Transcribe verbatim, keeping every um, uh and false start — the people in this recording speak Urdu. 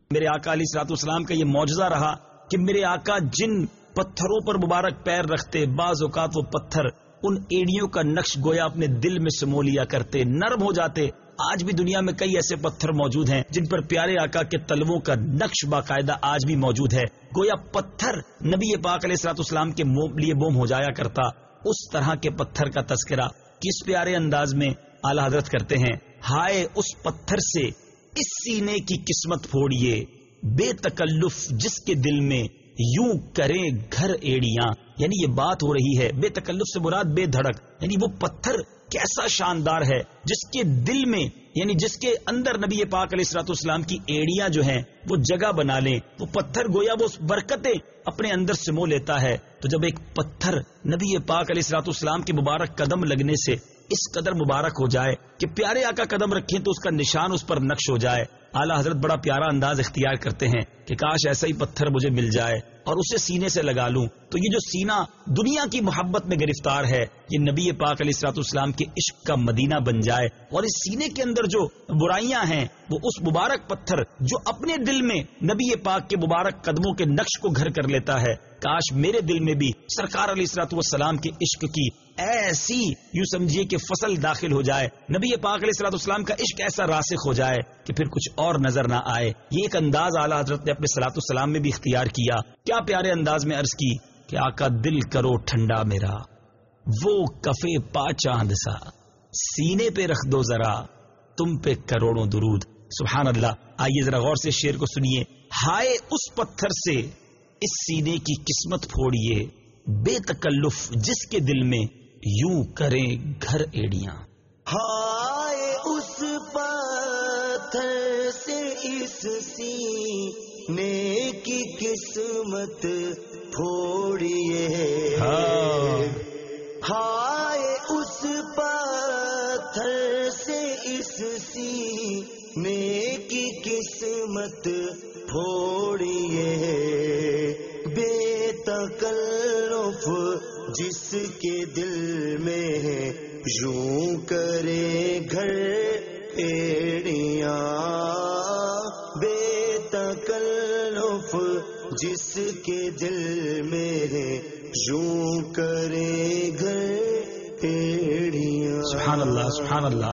میرے آقا علیہ الصلوۃ والسلام کا یہ معجزہ رہا کہ میرے آقا جن پتھروں پر مبارک پیر رکھتے، بعض اوقات وہ پتھر ان ایڑیوں کا نقش گویا اپنے دل میں سمو لیا کرتے، نرم ہو جاتے. آج بھی دنیا میں کئی ایسے پتھر موجود ہیں جن پر پیارے آقا کے تلووں کا نقش باقاعدہ آج بھی موجود ہے. گویا پتھر نبی پاک علیہ الصلوۃ والسلام کے لیے موم ہو جایا کرتا. اس طرح کے پتھر کا تذکرہ کس پیارے انداز میں اعلی حضرت کرتے ہیں. ہائے اس پتھر سے اس سینے کی قسمت پھوڑیے، بے تکلف جس کے دل میں یوں کریں گھر ایڑیاں. یعنی یہ بات ہو رہی ہے بے تکلف سے مراد بے دھڑک، یعنی وہ پتھر کیسا شاندار ہے جس کے دل میں، یعنی جس کے اندر نبی پاک علیہ الصلوۃ والسلام کی ایڑیاں جو ہیں وہ جگہ بنا لیں. وہ پتھر گویا وہ برکتیں اپنے اندر سمو لیتا ہے. تو جب ایک پتھر نبی پاک علیہ الصلوۃ والسلام کے مبارک قدم لگنے سے اس قدر مبارک ہو جائے کہ پیارے آقا قدم رکھیں تو اس کا نشان اس پر نقش ہو جائے. اعلیٰ حضرت بڑا پیارا انداز اختیار کرتے ہیں کہ کاش ایسا ہی پتھر مجھے مل جائے اور اسے سینے سے لگا لوں. تو یہ جو سینہ دنیا کی محبت میں گرفتار ہے، یہ نبی پاک علیہ الصلوۃ والسلام کے عشق کا مدینہ بن جائے، اور اس سینے کے اندر جو برائیاں ہیں وہ اس مبارک پتھر جو اپنے دل میں نبی پاک کے مبارک قدموں کے نقش کو گھر کر لیتا ہے، کاش میرے دل میں بھی سرکار علیہ الصلوۃ والسلام کے عشق کی ایسی یوں سمجھیے کہ فصل داخل ہو جائے، نبی پاک علیہ الصلوۃ والسلام کا عشق ایسا راسخ ہو جائے کہ پھر کچھ اور نظر نہ آئے. یہ ایک انداز اعلیٰ حضرت نے اپنے صلوات والسلام میں بھی اختیار کیا. کیا پیارے انداز میں عرض کی کہ آقا دل کرو ٹھنڈا میرا، وہ کفے پا چاند سا، سینے پہ رکھ دو ذرا، تم پہ کروڑوں درود. سبحان اللہ. آئیے ذرا غور سے شعر کو سنیے. ہائے اس پتھر سے اس سینے کی قسمت پھوڑیے، بے تکلف جس کے دل میں یوں کریں گھر ایڑیاں. ہائے اس پتھر سے اس سینے کی قسمت پھوڑیے. ہائے اس پتھر سے اس سینے کی قسمت پھوڑیے. بے تکلف جس کے دل میں یوں کرے گھر ایڑیاں. بے تکلف جس کے دل میں یوں کرے گھر ایڑیاں. سبحان اللہ سبحان اللہ.